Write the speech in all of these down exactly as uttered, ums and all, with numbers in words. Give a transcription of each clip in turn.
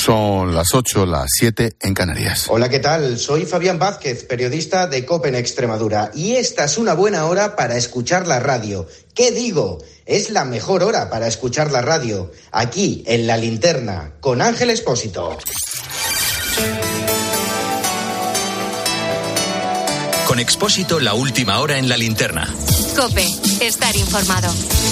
Son las ocho, las siete en Canarias. Hola, ¿qué tal? Soy Fabián Vázquez, periodista de COPE en Extremadura, y esta es una buena hora para escuchar la radio. ¿Qué digo? Es la mejor hora para escuchar la radio, aquí en La Linterna, con Ángel Expósito. Con Expósito, la última hora en La Linterna. COPE, estar informado.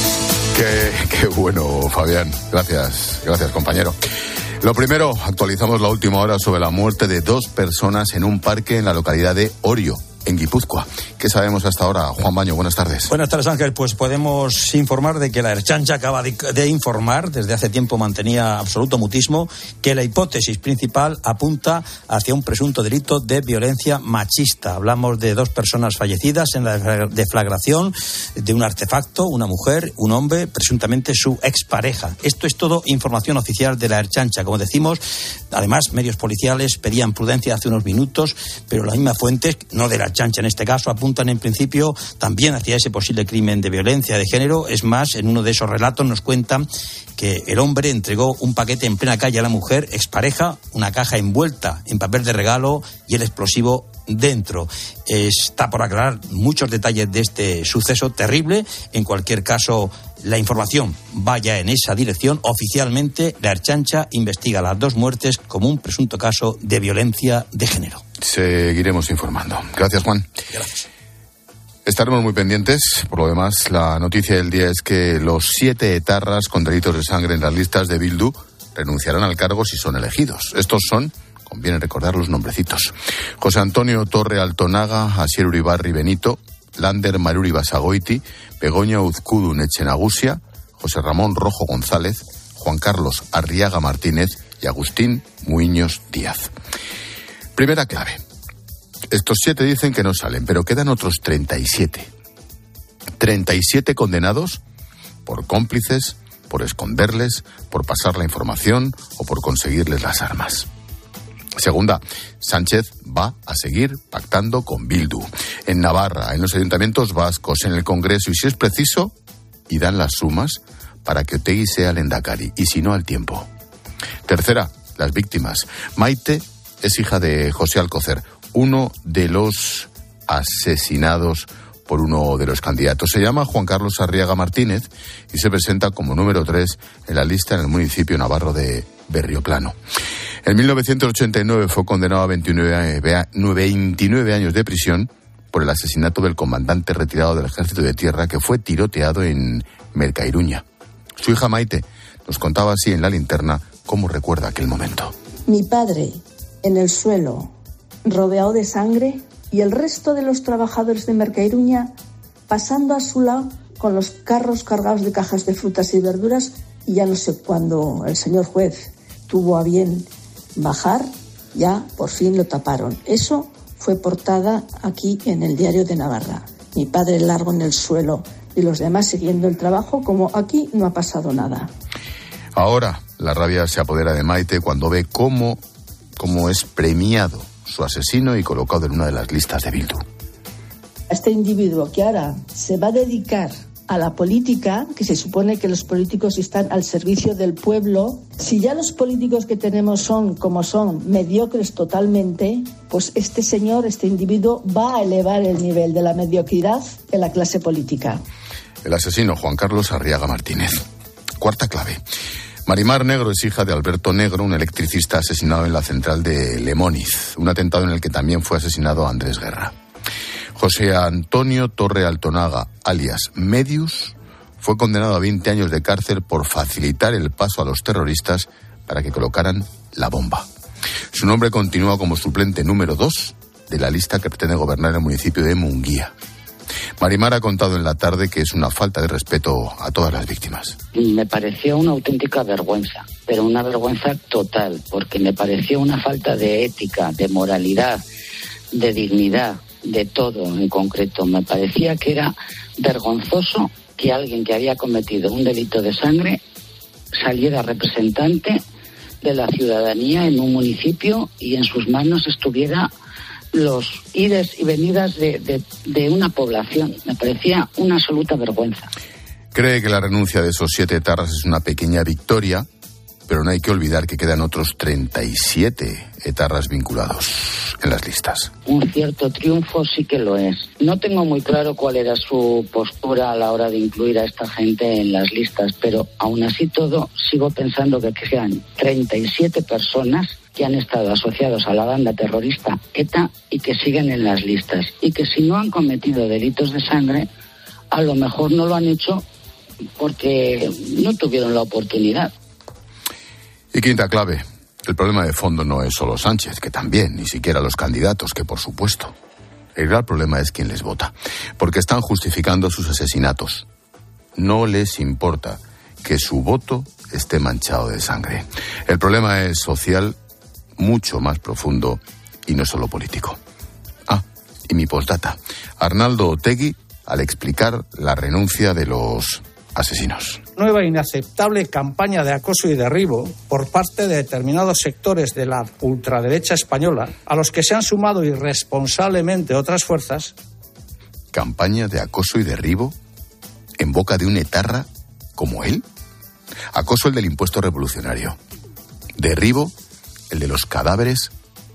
Qué, qué bueno, Fabián. Gracias, gracias, compañero. Lo primero, actualizamos la última hora sobre la muerte de dos personas en un parque en la localidad de Orio, en Guipúzcoa. ¿Qué sabemos hasta ahora? Juan Baño, buenas tardes. Buenas tardes, Ángel. Pues podemos informar de que la Ertzaintza acaba de, de informar, desde hace tiempo mantenía absoluto mutismo, que la hipótesis principal apunta hacia un presunto delito de violencia machista. Hablamos de dos personas fallecidas en la deflagración de un artefacto, una mujer, un hombre, presuntamente su expareja. Esto es todo información oficial de la Ertzaintza. Como decimos, además, medios policiales pedían prudencia hace unos minutos, pero las mismas fuentes, no de la Ertzaintza en este caso, apuntan en principio también hacia ese posible crimen de violencia de género. Es más, en uno de esos relatos nos cuentan que el hombre entregó un paquete en plena calle a la mujer, expareja, una caja envuelta en papel de regalo y el explosivo dentro. Está por aclarar muchos detalles de este suceso terrible. En cualquier caso, la información vaya en esa dirección. Oficialmente, la Ertzaintza investiga las dos muertes como un presunto caso de violencia de género. Seguiremos informando. Gracias, Juan. Gracias. Estaremos muy pendientes. Por lo demás, la noticia del día es que los siete etarras con delitos de sangre en las listas de Bildu renunciarán al cargo si son elegidos. Estos son, conviene recordar los nombrecitos: José Antonio Torre Altonaga, Asier Uribarri Benito, Lander Maruri Basagoiti, Begoña Uzkudun Echenagusia, José Ramón Rojo González, Juan Carlos Arriaga Martínez y Agustín Muiños Díaz. Primera clave. Estos siete dicen que no salen, pero quedan otros treinta y siete. treinta y siete condenados por cómplices, por esconderles, por pasar la información o por conseguirles las armas. Segunda, Sánchez va a seguir pactando con Bildu. En Navarra, en los ayuntamientos vascos, en el Congreso, y si es preciso, irán las sumas para que Otegi sea el Endacari, y si no, al tiempo. Tercera, las víctimas. Maite es hija de José Alcocer, uno de los asesinados por uno de los candidatos. Se llama Juan Carlos Arriaga Martínez y se presenta como número tres en la lista en el municipio navarro de Berrioplano. En mil novecientos ochenta y nueve fue condenado a veintinueve, veintinueve años de prisión por el asesinato del comandante retirado del Ejército de Tierra que fue tiroteado en Mercairuña. Su hija Maite nos contaba así en La Linterna cómo recuerda aquel momento. Mi padre en el suelo, rodeado de sangre, y el resto de los trabajadores de Mercairuña pasando a su lado con los carros cargados de cajas de frutas y verduras, y ya no sé cuándo el señor juez tuvo a bien bajar, ya por fin lo taparon. Eso fue portada aquí en el Diario de Navarra. Mi padre largo en el suelo y los demás siguiendo el trabajo como aquí no ha pasado nada. Ahora la rabia se apodera de Maite cuando ve cómo, cómo es premiado su asesino y colocado en una de las listas de Bildu. Este individuo que ahora se va a dedicar a la política, que se supone que los políticos están al servicio del pueblo, si ya los políticos que tenemos son como son, mediocres totalmente, pues este señor, este individuo, va a elevar el nivel de la mediocridad en la clase política. El asesino Juan Carlos Arriaga Martínez. Cuarta clave. Marimar Negro es hija de Alberto Negro, un electricista asesinado en la central de Lemóniz, un atentado en el que también fue asesinado Andrés Guerra. José Antonio Torre Altonaga, alias Medius, fue condenado a veinte años de cárcel por facilitar el paso a los terroristas para que colocaran la bomba. Su nombre continúa como suplente número dos de la lista que pretende gobernar el municipio de Munguía. Marimar ha contado en la tarde que es una falta de respeto a todas las víctimas. Me pareció una auténtica vergüenza, pero una vergüenza total, porque me pareció una falta de ética, de moralidad, de dignidad, de todo en concreto. Me parecía que era vergonzoso que alguien que había cometido un delito de sangre saliera representante de la ciudadanía en un municipio y en sus manos estuviera los ides y venidas de, de, de una población. Me parecía una absoluta vergüenza. Cree que la renuncia de esos siete etarras es una pequeña victoria pero no hay que olvidar que quedan otros treinta y siete etarras vinculados en las listas. Un cierto triunfo sí que lo es. No tengo muy claro cuál era su postura a la hora de incluir a esta gente en las listas, pero aún así todo sigo pensando que sean treinta y siete personas que han estado asociados a la banda terrorista ETA y que siguen en las listas. Y que si no han cometido delitos de sangre, a lo mejor no lo han hecho porque no tuvieron la oportunidad. Y quinta clave, el problema de fondo no es solo Sánchez, que también, ni siquiera los candidatos, que por supuesto. El gran problema es quién les vota, porque están justificando sus asesinatos. No les importa que su voto esté manchado de sangre. El problema es social, mucho más profundo y no solo político. Ah, y mi postdata. Arnaldo Otegi, al explicar la renuncia de los asesinos. Nueva inaceptable campaña de acoso y derribo por parte de determinados sectores de la ultraderecha española, a los que se han sumado irresponsablemente otras fuerzas. ¿Campaña de acoso y derribo en boca de un etarra como él? Acoso el del impuesto revolucionario. Derribo el de los cadáveres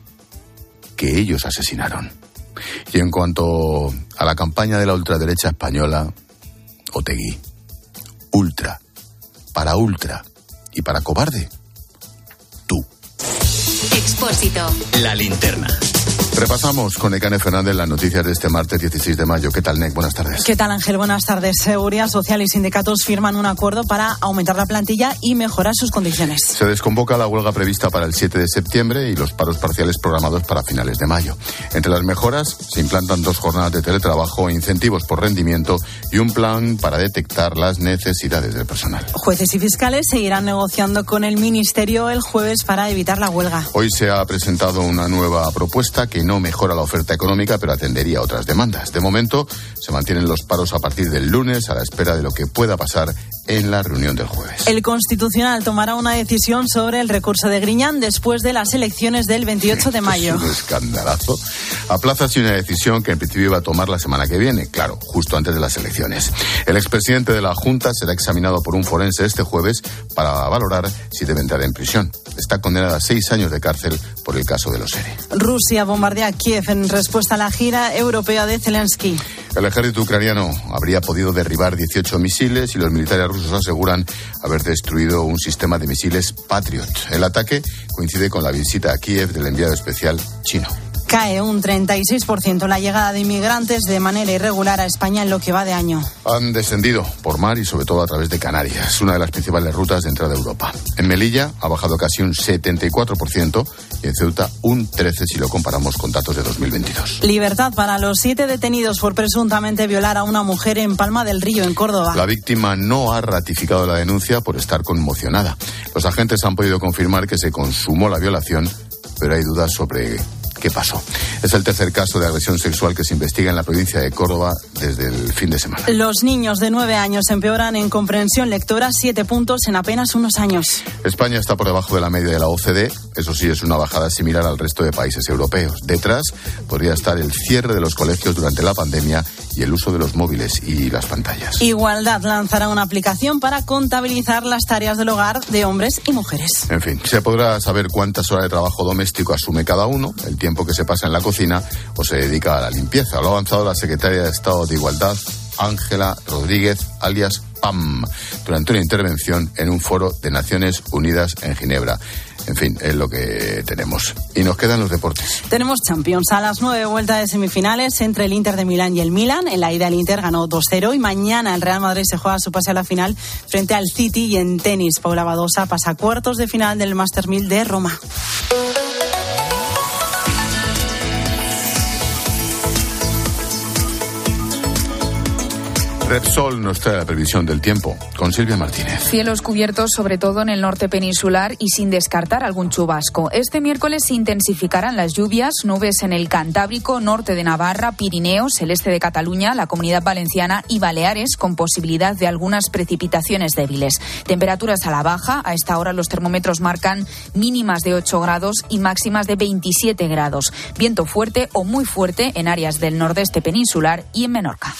que ellos asesinaron. Y en cuanto a la campaña de la ultraderecha española, Otegi, ultra, para ultra y para cobarde, tú. Expósito. La linterna. Repasamos con Nekane Fernández las noticias de este martes dieciséis de mayo. ¿Qué tal, Nek? Buenas tardes. ¿Qué tal, Ángel? Buenas tardes. Seguridad Social y sindicatos firman un acuerdo para aumentar la plantilla y mejorar sus condiciones. Se desconvoca la huelga prevista para el siete de septiembre y los paros parciales programados para finales de mayo. Entre las mejoras se implantan dos jornadas de teletrabajo, incentivos por rendimiento y un plan para detectar las necesidades del personal. Jueces y fiscales seguirán negociando con el Ministerio el jueves para evitar la huelga. Hoy se ha presentado una nueva propuesta que no mejora la oferta económica, pero atendería a otras demandas. De momento, se mantienen los paros a partir del lunes, a la espera de lo que pueda pasar en la reunión del jueves. El Constitucional tomará una decisión sobre el recurso de Griñán después de las elecciones del veintiocho de mayo. Es un escandalazo. Aplaza así una decisión que en principio iba a tomar la semana que viene, claro, justo antes de las elecciones. El expresidente de la Junta será examinado por un forense este jueves para valorar si debe entrar en prisión. Está condenada a seis años de cárcel por el caso de los E R E. Rusia bombardea Kiev en respuesta a la gira europea de Zelensky. El ejército ucraniano habría podido derribar dieciocho misiles y los militares rusos aseguran haber destruido un sistema de misiles Patriot. El ataque coincide con la visita a Kiev del enviado especial chino. Cae un treinta y seis por ciento la llegada de inmigrantes de manera irregular a España en lo que va de año. Han descendido por mar y sobre todo a través de Canarias, una de las principales rutas de entrada a Europa. En Melilla ha bajado casi un setenta y cuatro por ciento y en Ceuta un trece por ciento si lo comparamos con datos de dos mil veintidós. Libertad para los siete detenidos por presuntamente violar a una mujer en Palma del Río, en Córdoba. La víctima no ha ratificado la denuncia por estar conmocionada. Los agentes han podido confirmar que se consumó la violación, pero hay dudas sobre qué pasó. Es el tercer caso de agresión sexual que se investiga en la provincia de Córdoba desde el fin de semana. Los niños de nueve años empeoran en comprensión lectora, siete puntos en apenas unos años. España está por debajo de la media de la O C D. Eso sí, es una bajada similar al resto de países europeos. Detrás podría estar el cierre de los colegios durante la pandemia y el uso de los móviles y las pantallas. Igualdad lanzará una aplicación para contabilizar las tareas del hogar de hombres y mujeres. En fin, se podrá saber cuántas horas de trabajo doméstico asume cada uno, el tiempo que se pasa en la cocina o se dedica a la limpieza. Lo ha avanzado la secretaria de Estado de Igualdad, Ángela Rodríguez, alias Pam, durante una intervención en un foro de Naciones Unidas en Ginebra. En fin, es lo que tenemos. Y nos quedan los deportes. Tenemos Champions a las nueve, vuelta de semifinales entre el Inter de Milán y el Milan. En la ida el Inter ganó dos cero y mañana el Real Madrid se juega su pase a la final frente al City. Y en tenis, Paula Badosa pasa a cuartos de final del Masters mil de Roma. Repsol nos trae la previsión del tiempo con Silvia Martínez. Cielos cubiertos sobre todo en el norte peninsular y sin descartar algún chubasco. Este miércoles se intensificarán las lluvias, nubes en el Cantábrico, norte de Navarra, Pirineos, el este de Cataluña, la Comunidad Valenciana y Baleares, con posibilidad de algunas precipitaciones débiles. Temperaturas a la baja. A esta hora los termómetros marcan mínimas de ocho grados y máximas de veintisiete grados. Viento fuerte o muy fuerte en áreas del nordeste peninsular y en Menorca.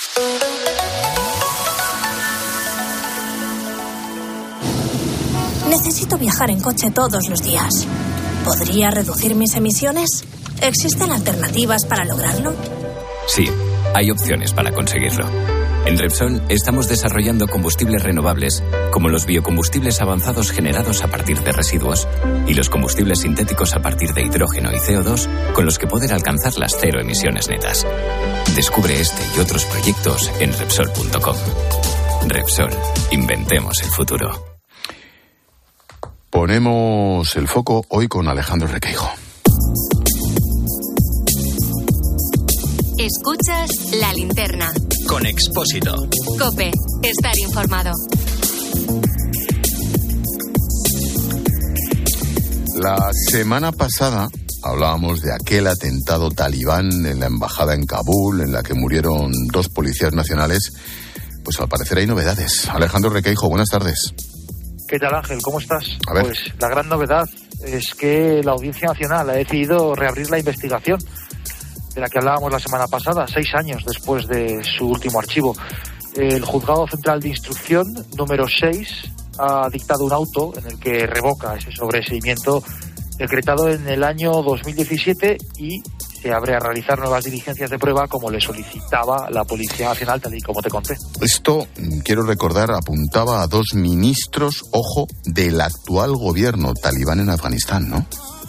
Necesito viajar en coche todos los días. ¿Podría reducir mis emisiones? ¿Existen alternativas para lograrlo? Sí, hay opciones para conseguirlo. En Repsol estamos desarrollando combustibles renovables, como los biocombustibles avanzados generados a partir de residuos y los combustibles sintéticos a partir de hidrógeno y C O dos, con los que poder alcanzar las cero emisiones netas. Descubre este y otros proyectos en Repsol punto com. Repsol, inventemos el futuro. Ponemos el foco hoy con Alejandro Requeijo. Escuchas La Linterna. Con Expósito. COPE. Estar informado. La semana pasada hablábamos de aquel atentado talibán en la embajada en Kabul, en la que murieron dos policías nacionales. Pues al parecer hay novedades. Alejandro Requeijo, buenas tardes. ¿Qué tal, Ángel? ¿Cómo estás? A ver. Pues la gran novedad es que la Audiencia Nacional ha decidido reabrir la investigación de la que hablábamos la semana pasada, seis años después de su último archivo. El Juzgado Central de Instrucción número seis ha dictado un auto en el que revoca ese sobreseimiento decretado en el año dos mil diecisiete y se abre a realizar nuevas diligencias de prueba como le solicitaba la Policía Nacional, tal y como te conté. Esto, quiero recordar, apuntaba a dos ministros, ojo, del actual gobierno talibán en Afganistán, ¿no?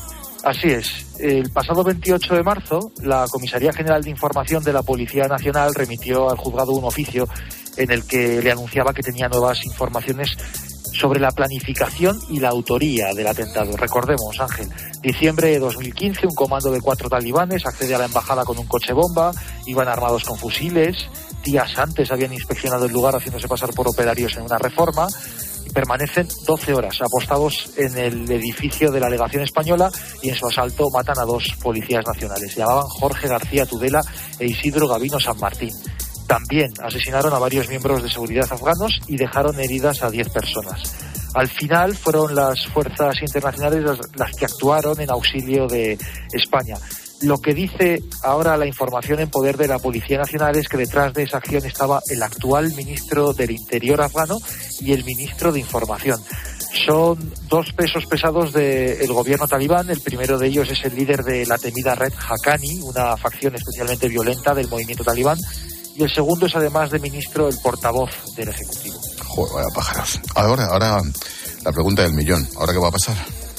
Así es. El pasado veintiocho de marzo, la Comisaría General de Información de la Policía Nacional remitió al juzgado un oficio en el que le anunciaba que tenía nuevas informaciones sobre la planificación y la autoría del atentado. Recordemos, Ángel, diciembre de dos mil quince, un comando de cuatro talibanes accede a la embajada con un coche bomba, iban armados con fusiles, días antes habían inspeccionado el lugar haciéndose pasar por operarios en una reforma, y permanecen doce horas apostados en el edificio de la legación española y en su asalto matan a dos policías nacionales. Se llamaban Jorge García Tudela e Isidro Gavino San Martín. También asesinaron a varios miembros de seguridad afganos y dejaron heridas a diez personas. Al final fueron las fuerzas internacionales las, las que actuaron en auxilio de España. Lo que dice ahora la información en poder de la Policía Nacional es que detrás de esa acción estaba el actual ministro del Interior afgano y el ministro de Información. Son dos pesos pesados del gobierno talibán. El primero de ellos es el líder de la temida Red Haqqani, una facción especialmente violenta del movimiento talibán. Y el segundo es, además de ministro, el portavoz del Ejecutivo. Joder, vaya pájaros. Ahora, ahora la pregunta del millón. ¿Ahora qué va a pasar?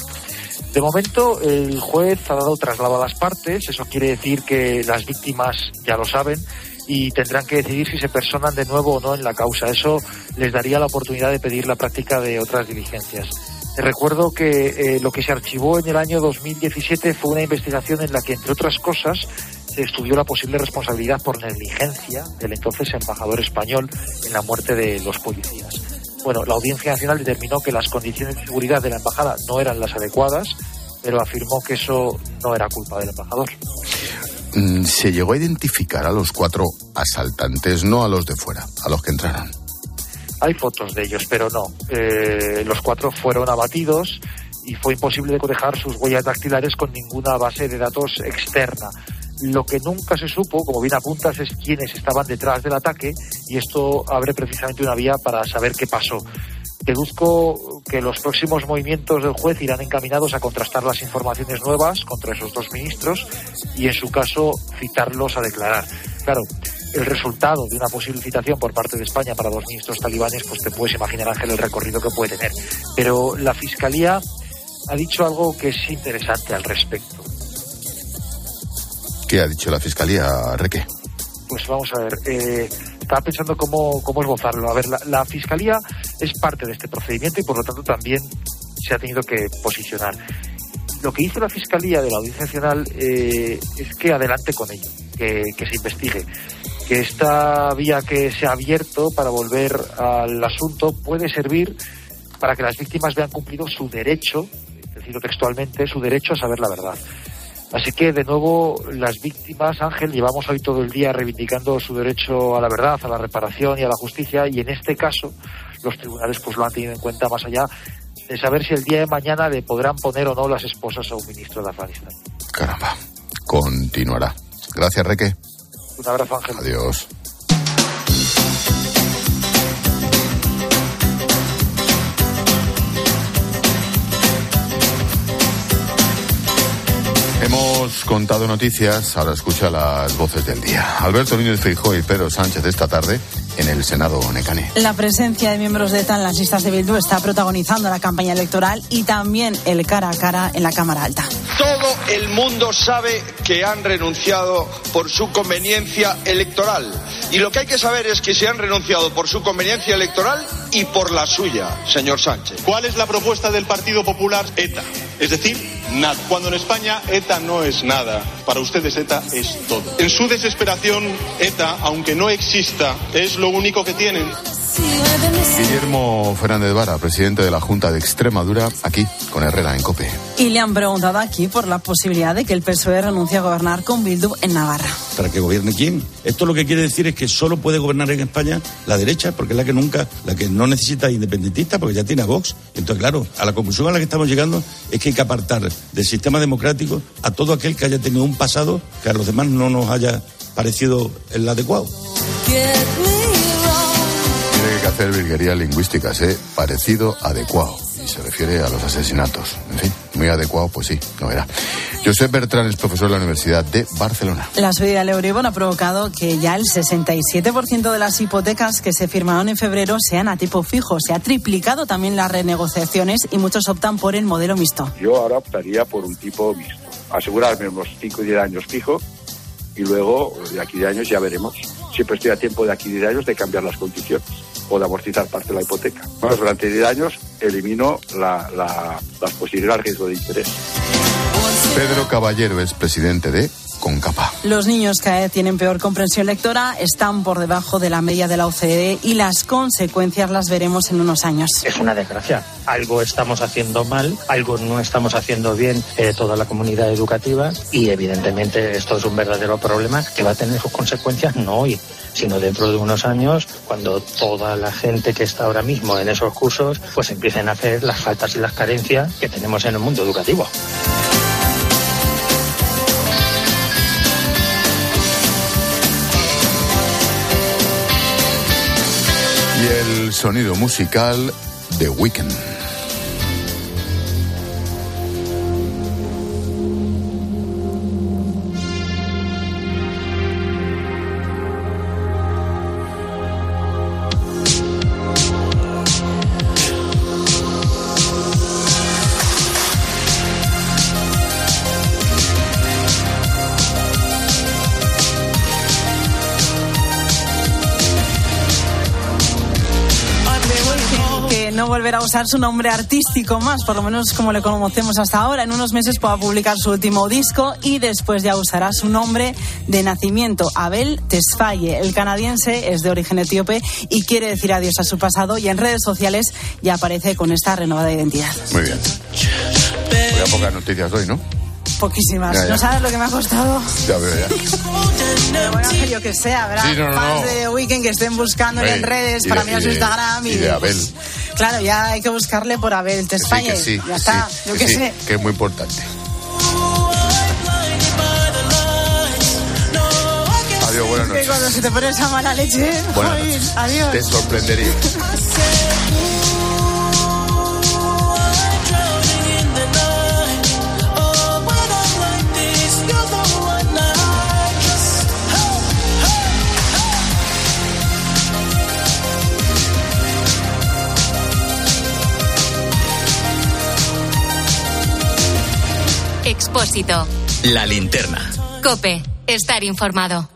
De momento, el juez ha dado traslado a las partes. Eso quiere decir que las víctimas ya lo saben y tendrán que decidir si se personan de nuevo o no en la causa. Eso les daría la oportunidad de pedir la práctica de otras diligencias. Recuerdo que eh, lo que se archivó en el año dos mil diecisiete fue una investigación en la que, entre otras cosas, se estudió la posible responsabilidad por negligencia del entonces embajador español en la muerte de los policías. Bueno, la Audiencia Nacional determinó que las condiciones de seguridad de la embajada no eran las adecuadas, pero afirmó que eso no era culpa del embajador. Se llegó a identificar a los cuatro asaltantes, no a los de fuera, a los que entraron. Hay fotos de ellos, pero no. Eh, los cuatro fueron abatidos y fue imposible cotejar sus huellas dactilares con ninguna base de datos externa. Lo que nunca se supo, como bien apuntas, es quiénes estaban detrás del ataque y esto abre precisamente una vía para saber qué pasó. Deduzco que los próximos movimientos del juez irán encaminados a contrastar las informaciones nuevas contra esos dos ministros y, en su caso, citarlos a declarar. Claro, el resultado de una posible citación por parte de España para dos ministros talibanes, pues te puedes imaginar, Ángel, el recorrido que puede tener. Pero la Fiscalía ha dicho algo que es interesante al respecto. ¿Qué ha dicho la Fiscalía, Reque? Pues vamos a ver, eh, estaba pensando cómo, cómo esbozarlo. A ver, la, la Fiscalía es parte de este procedimiento y por lo tanto también se ha tenido que posicionar. Lo que hizo la Fiscalía de la Audiencia Nacional eh, es que adelante con ello, que, que se investigue. Que esta vía que se ha abierto para volver al asunto puede servir para que las víctimas vean cumplido su derecho, decirlo textualmente, su derecho a saber la verdad. Así que, de nuevo, las víctimas, Ángel, llevamos hoy todo el día reivindicando su derecho a la verdad, a la reparación y a la justicia, y en este caso los tribunales pues lo han tenido en cuenta, más allá de saber si el día de mañana le podrán poner o no las esposas a un ministro de Afganistán. Caramba, continuará. Gracias, Reque. Un abrazo, Ángel. Adiós. Hemos contado noticias, ahora escucha las voces del día. Alberto Núñez Feijóo y Pedro Sánchez esta tarde en el Senado Necane. La presencia de miembros de ETA en las listas de Bildu está protagonizando la campaña electoral y también el cara a cara en la Cámara Alta. Todo el mundo sabe que han renunciado por su conveniencia electoral. Y lo que hay que saber es que se han renunciado por su conveniencia electoral y por la suya, señor Sánchez. ¿Cuál es la propuesta del Partido Popular? ETA. Es decir, nada. Cuando en España ETA no es nada, para ustedes ETA es todo. En su desesperación, ETA, aunque no exista, es lo único que tienen. Guillermo Fernández Vara, presidente de la Junta de Extremadura, aquí con Herrera en COPE. Y le han preguntado aquí por la posibilidad de que el P S O E renuncie a gobernar con Bildu en Navarra. ¿Para que gobierne quién? Esto lo que quiere decir es que solo puede gobernar en España la derecha, porque es la que nunca, la que no necesita independentistas, porque ya tiene a Vox. Entonces, claro, a la conclusión a la que estamos llegando es que hay que apartar del sistema democrático a todo aquel que haya tenido un pasado que a los demás no nos haya parecido el adecuado. Tiene que hacer virguerías lingüísticas, ¿eh? Parecido, adecuado. Y se refiere a los asesinatos. En fin, muy adecuado, pues sí, no era. Josep Bertrán es profesor de la Universidad de Barcelona. La subida del Euribor ha provocado que ya el sesenta y siete por ciento de las hipotecas que se firmaron en febrero sean a tipo fijo. Se ha triplicado también las renegociaciones y muchos optan por el modelo mixto. Yo ahora optaría por un tipo mixto. Asegurarme unos cinco y diez años fijo y luego de aquí de años ya veremos. Siempre estoy a tiempo de aquí diez años de cambiar las condiciones o de amortizar parte de la hipoteca. Bueno, durante diez años elimino la, la, las posibilidades de riesgo de interés. Pedro Caballero es presidente de CONCAPA. Los niños cada vez tienen peor comprensión lectora, están por debajo de la media de la O C D E y las consecuencias las veremos en unos años. Es una desgracia. Algo estamos haciendo mal, algo no estamos haciendo bien eh, toda la comunidad educativa y evidentemente esto es un verdadero problema que va a tener sus consecuencias no hoy, sino dentro de unos años, cuando toda la gente que está ahora mismo en esos cursos pues empiecen a hacer las faltas y las carencias que tenemos en el mundo educativo. Y el sonido musical de Weekend. No volverá a usar su nombre artístico más, por lo menos como le conocemos hasta ahora. En unos meses podrá publicar su último disco y después ya usará su nombre de nacimiento, Abel Tesfaye. El canadiense es de origen etíope y quiere decir adiós a su pasado y en redes sociales ya aparece con esta renovada identidad. Muy bien. Voy a pocas noticias hoy, ¿no? Poquísimas. Ya, ya. ¿No sabes lo que me ha costado? Ya veo, ya. Pero bueno, yo que sé, habrá Sí, no, no, fans no. de Weekend que estén buscándole Hey, en redes y para de- mirar y su de- Instagram. Y, y de Abel. pues, claro, ya hay que buscarle por Abel Que sí, Tesfaye. que sí, ya que está, sí, yo que que sí, sé. que es muy importante. Adiós, buenas Que noches. cuando se te pone esa mala leche, Buenas joder, noches. adiós. Te sorprendería. Expósito. La linterna. COPE. Estar informado.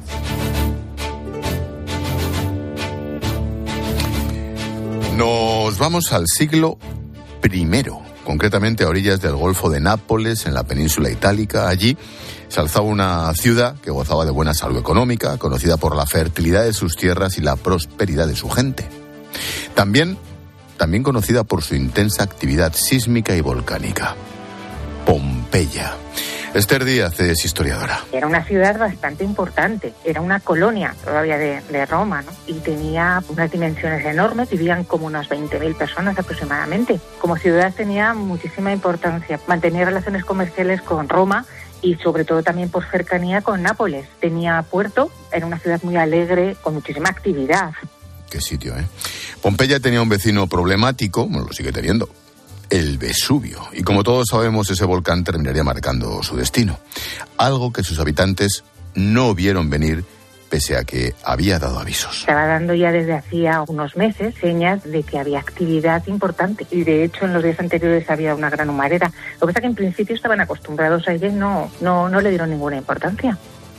Nos vamos al siglo primero, concretamente a orillas del Golfo de Nápoles, en la península itálica. Allí se alzaba una ciudad que gozaba de buena salud económica, conocida por la fertilidad de sus tierras y la prosperidad de su gente. También, también conocida por su intensa actividad sísmica y volcánica. Pompeya. Esther Díaz es historiadora. Era una ciudad bastante importante, era una colonia todavía de, de Roma, ¿no? Y tenía unas dimensiones enormes, vivían como unas veinte mil personas aproximadamente. Como ciudad tenía muchísima importancia, mantenía relaciones comerciales con Roma y sobre todo también por cercanía con Nápoles. Tenía puerto, era una ciudad muy alegre, con muchísima actividad. Qué sitio, ¿eh? Pompeya tenía un vecino problemático, bueno, lo sigue teniendo, el Vesubio. Y como todos sabemos, ese volcán terminaría marcando su destino. Algo que sus habitantes no vieron venir, pese a que había dado avisos. Estaba dando ya desde hacía unos meses señas de que había actividad importante. Y de hecho en los días anteriores había una gran humareda. Lo que pasa es que en principio estaban acostumbrados a ella y no, no, no le dieron ninguna importancia.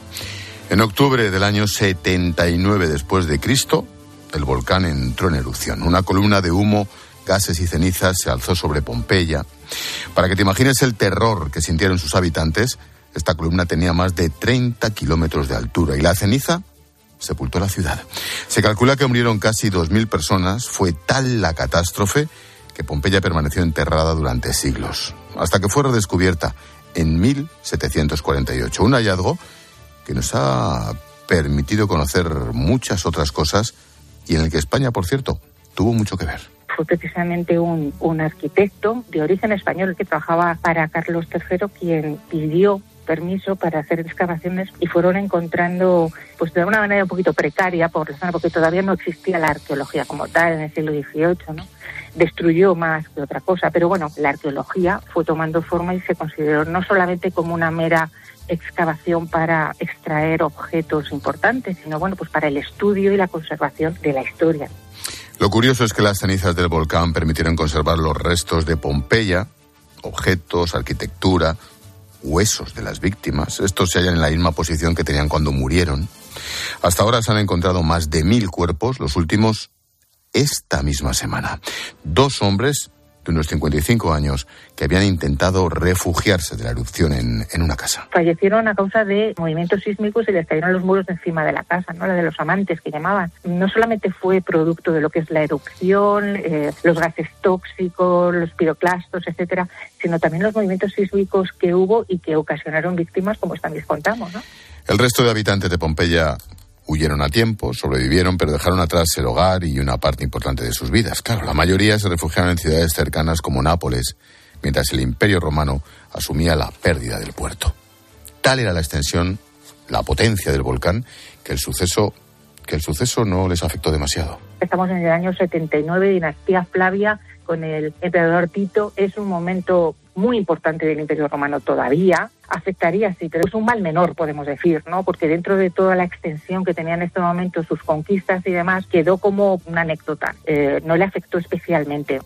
En octubre del año setenta y nueve después de Cristo, el volcán entró en erupción. Una columna de humo, gases y cenizas se alzó sobre Pompeya. Para que te imagines el terror que sintieron sus habitantes, esta columna tenía más de treinta kilómetros de altura y la ceniza sepultó la ciudad. Se calcula que murieron casi dos mil personas. Fue tal la catástrofe que Pompeya permaneció enterrada durante siglos, hasta que fue redescubierta en mil setecientos cuarenta y ocho. Un hallazgo que nos ha permitido conocer muchas otras cosas y en el que España, por cierto, tuvo mucho que ver. Fue precisamente un, un arquitecto de origen español que trabajaba para Carlos tercero quien pidió permiso para hacer excavaciones y fueron encontrando, pues de una manera un poquito precaria por la zona, porque todavía no existía la arqueología como tal en el siglo dieciocho, ¿no? Destruyó más que otra cosa, pero bueno, la arqueología fue tomando forma y se consideró no solamente como una mera excavación para extraer objetos importantes, sino bueno, pues para el estudio y la conservación de la historia. Lo curioso es que las cenizas del volcán permitieron conservar los restos de Pompeya, objetos, arquitectura, huesos de las víctimas. Estos se hallan en la misma posición que tenían cuando murieron. Hasta ahora se han encontrado más de mil cuerpos, los últimos esta misma semana. Dos hombres de unos cincuenta y cinco años que habían intentado refugiarse de la erupción en, en una casa. Fallecieron a causa de movimientos sísmicos y les cayeron los muros encima de la casa, ¿no? La de los amantes que llamaban. No solamente fue producto de lo que es la erupción, eh, los gases tóxicos, los piroclastos, etcétera, sino también los movimientos sísmicos que hubo y que ocasionaron víctimas, como también contamos, ¿no? El resto de habitantes de Pompeya huyeron a tiempo, sobrevivieron, pero dejaron atrás el hogar y una parte importante de sus vidas. Claro, la mayoría se refugiaron en ciudades cercanas como Nápoles, mientras el Imperio Romano asumía la pérdida del puerto. Tal era la extensión, la potencia del volcán, que el suceso, que el suceso no les afectó demasiado. Estamos en el año setenta y nueve, dinastía Flavia, con el emperador Tito. Es un momento muy importante del Imperio Romano todavía. Afectaría, sí, pero es un mal menor, podemos decir, ¿no? Porque dentro de toda la extensión que tenía en este momento, sus conquistas y demás, quedó como una anécdota. Eh, no le afectó especialmente.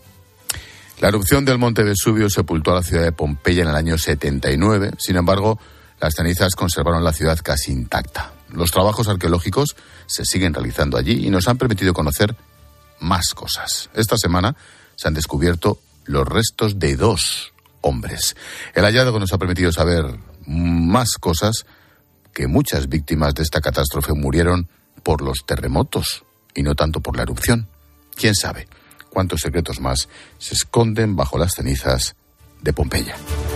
La erupción del monte Vesubio sepultó a la ciudad de Pompeya en el año setenta y nueve. Sin embargo, las cenizas conservaron la ciudad casi intacta. Los trabajos arqueológicos se siguen realizando allí y nos han permitido conocer más cosas. Esta semana se han descubierto los restos de dos hombres. El hallazgo nos ha permitido saber más cosas, que muchas víctimas de esta catástrofe murieron por los terremotos y no tanto por la erupción. ¿Quién sabe cuántos secretos más se esconden bajo las cenizas de Pompeya?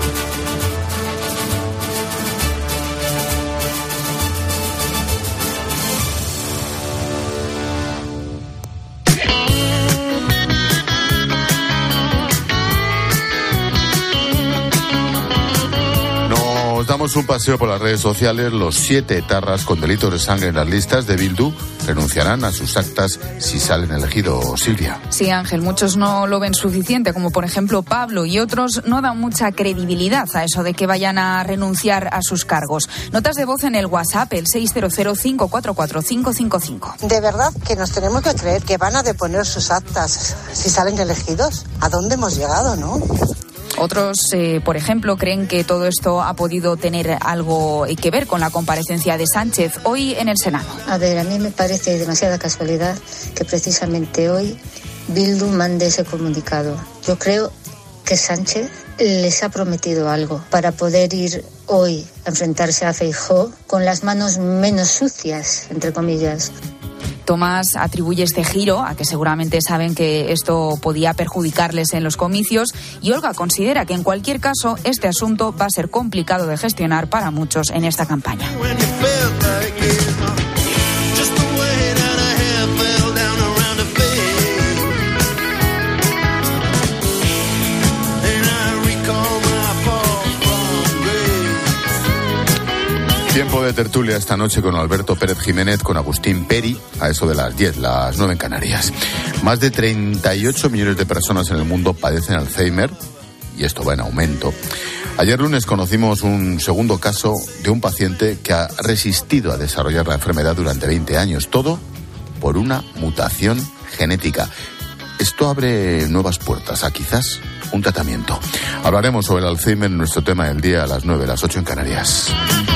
Damos un paseo por las redes sociales. Los siete etarras con delitos de sangre en las listas de Bildu renunciarán a sus actas si salen elegidos, Silvia. Sí, Ángel, muchos no lo ven suficiente, como por ejemplo Pablo, y otros no dan mucha credibilidad a eso de que vayan a renunciar a sus cargos. Notas de voz en el WhatsApp, el seis cero cero, cinco cuatro cuatro, cinco cinco cinco. De verdad que nos tenemos que creer que van a deponer sus actas si salen elegidos. ¿A dónde hemos llegado, no? Otros, eh, por ejemplo, creen que todo esto ha podido tener algo que ver con la comparecencia de Sánchez hoy en el Senado. A ver, a mí me parece demasiada casualidad que precisamente hoy Bildu mande ese comunicado. Yo creo que Sánchez les ha prometido algo para poder ir hoy a enfrentarse a Feijóo con las manos menos sucias, entre comillas. Tomás atribuye este giro a que seguramente saben que esto podía perjudicarles en los comicios, y Olga considera que en cualquier caso este asunto va a ser complicado de gestionar para muchos en esta campaña. Tiempo de tertulia esta noche con Alberto Pérez Jiménez, con Agustín Peri, a eso de las diez, las nueve en Canarias. Más de treinta y ocho millones de personas en el mundo padecen Alzheimer, y esto va en aumento. Ayer lunes conocimos un segundo caso de un paciente que ha resistido a desarrollar la enfermedad durante veinte años, todo por una mutación genética. Esto abre nuevas puertas a quizás un tratamiento. Hablaremos sobre el Alzheimer en nuestro tema del día a las nueve, las ocho en Canarias.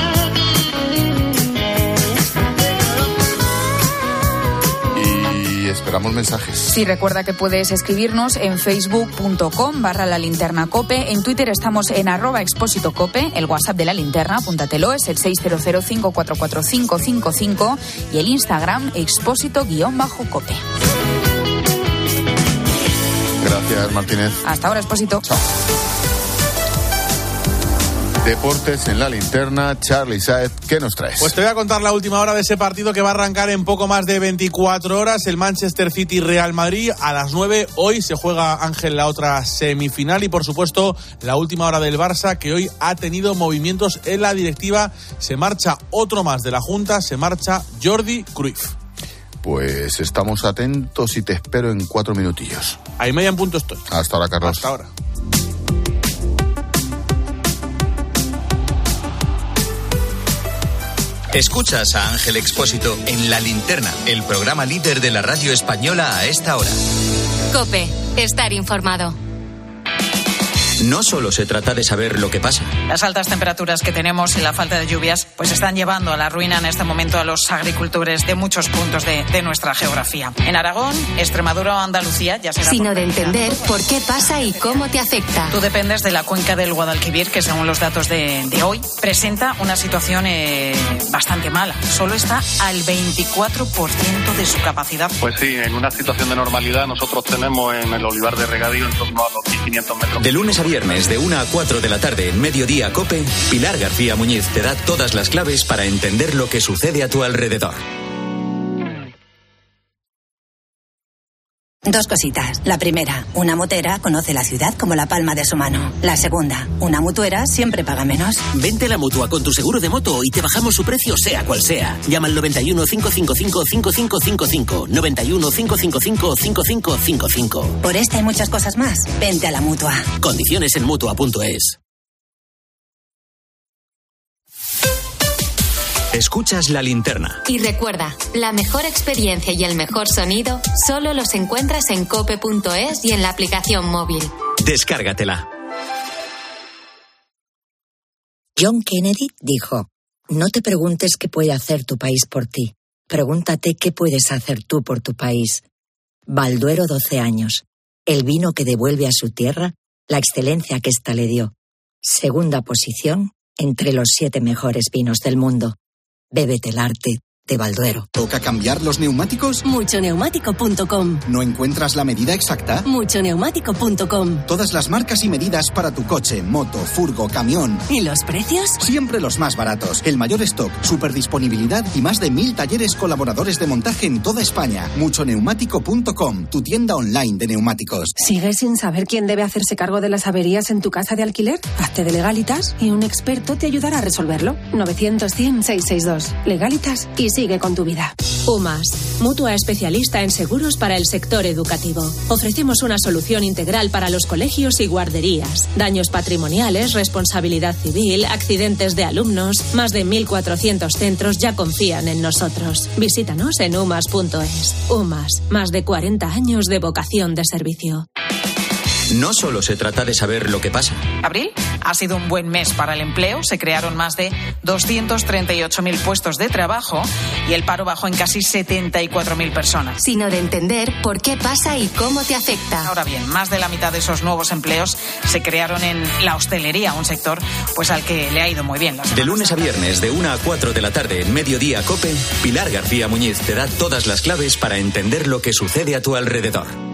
Esperamos mensajes. Sí, recuerda que puedes escribirnos en facebook.com barra la linterna cope. En Twitter estamos en arroba expósito cope. El WhatsApp de la linterna, apúntatelo, es el seis cero cero, cinco cuatro cuatro, cinco cinco cinco. Y el Instagram, expósito guión bajo cope. Gracias, Martínez. Hasta ahora, Expósito. Chao. Deportes en la linterna. Charlie Saez, ¿qué nos traes? Pues te voy a contar la última hora de ese partido que va a arrancar en poco más de veinticuatro horas. El Manchester City Real Madrid a las nueve. Hoy se juega, Ángel, la otra semifinal. Y por supuesto la última hora del Barça, que hoy ha tenido movimientos en la directiva. Se marcha otro más de la Junta. Se marcha Jordi Cruyff. Pues estamos atentos y te espero en cuatro minutillos. Ahí media en punto estoy. Hasta ahora, Carlos. Hasta ahora. Escuchas a Ángel Expósito en La Linterna, el programa líder de la radio española a esta hora. COPE, estar informado. No solo se trata de saber lo que pasa. Las altas temperaturas que tenemos y la falta de lluvias pues están llevando a la ruina en este momento a los agricultores de muchos puntos de, de nuestra geografía. En Aragón, Extremadura o Andalucía ya será... Sino de entender por qué pasa y cómo te afecta. Tú dependes de la cuenca del Guadalquivir, que según los datos de, de hoy presenta una situación eh, bastante mala. Solo está al veinticuatro por ciento de su capacidad. Pues sí, en una situación de normalidad nosotros tenemos en el olivar de regadío en torno a los mil quinientos metros. De lunes a viernes de una a cuatro de la tarde en Mediodía Cope, Pilar García Muñiz te da todas las claves para entender lo que sucede a tu alrededor. Dos cositas. La primera, una motera conoce la ciudad como la palma de su mano. La segunda, una mutuera siempre paga menos. Vente a la Mutua con tu seguro de moto y te bajamos su precio sea cual sea. Llama al noventa y uno, cinco cinco cinco, cinco cinco cinco cinco. noventa y uno, cinco cinco cinco, cinco cinco cinco cinco. Por esta y muchas cosas más, vente a la Mutua. Condiciones en mutua punto es. Escuchas La Linterna. Y recuerda, la mejor experiencia y el mejor sonido solo los encuentras en cope punto es y en la aplicación móvil. Descárgatela. John Kennedy dijo: no te preguntes qué puede hacer tu país por ti. Pregúntate qué puedes hacer tú por tu país. Balduero doce años. El vino que devuelve a su tierra la excelencia que ésta le dio. Segunda posición entre los siete mejores vinos del mundo. Bébete el arte de Balduero. ¿Toca cambiar los neumáticos? mucho neumático punto com. ¿No encuentras la medida exacta? mucho neumático punto com. Todas las marcas y medidas para tu coche, moto, furgo, camión. ¿Y los precios? Siempre los más baratos. El mayor stock, superdisponibilidad y más de mil talleres colaboradores de montaje en toda España. mucho neumático punto com, tu tienda online de neumáticos. ¿Sigues sin saber quién debe hacerse cargo de las averías en tu casa de alquiler? Hazte de Legalitas y un experto te ayudará a resolverlo. novecientos, cien, seiscientos sesenta y dos. Legalitas y sigue con tu vida. UMAS, mutua especialista en seguros para el sector educativo. Ofrecemos una solución integral para los colegios y guarderías. Daños patrimoniales, responsabilidad civil, accidentes de alumnos. Más de mil cuatrocientos centros ya confían en nosotros. Visítanos en umas punto es. UMAS, más de cuarenta años de vocación de servicio. No solo se trata de saber lo que pasa. Abril ha sido un buen mes para el empleo. Se crearon más de doscientos treinta y ocho mil puestos de trabajo y el paro bajó en casi setenta y cuatro mil personas. Sino de entender por qué pasa y cómo te afecta. Ahora bien, más de la mitad de esos nuevos empleos se crearon en la hostelería, un sector pues al que le ha ido muy bien. De lunes a viernes, de una a cuatro de la tarde en Mediodía Cope, Pilar García Muñiz te da todas las claves para entender lo que sucede a tu alrededor.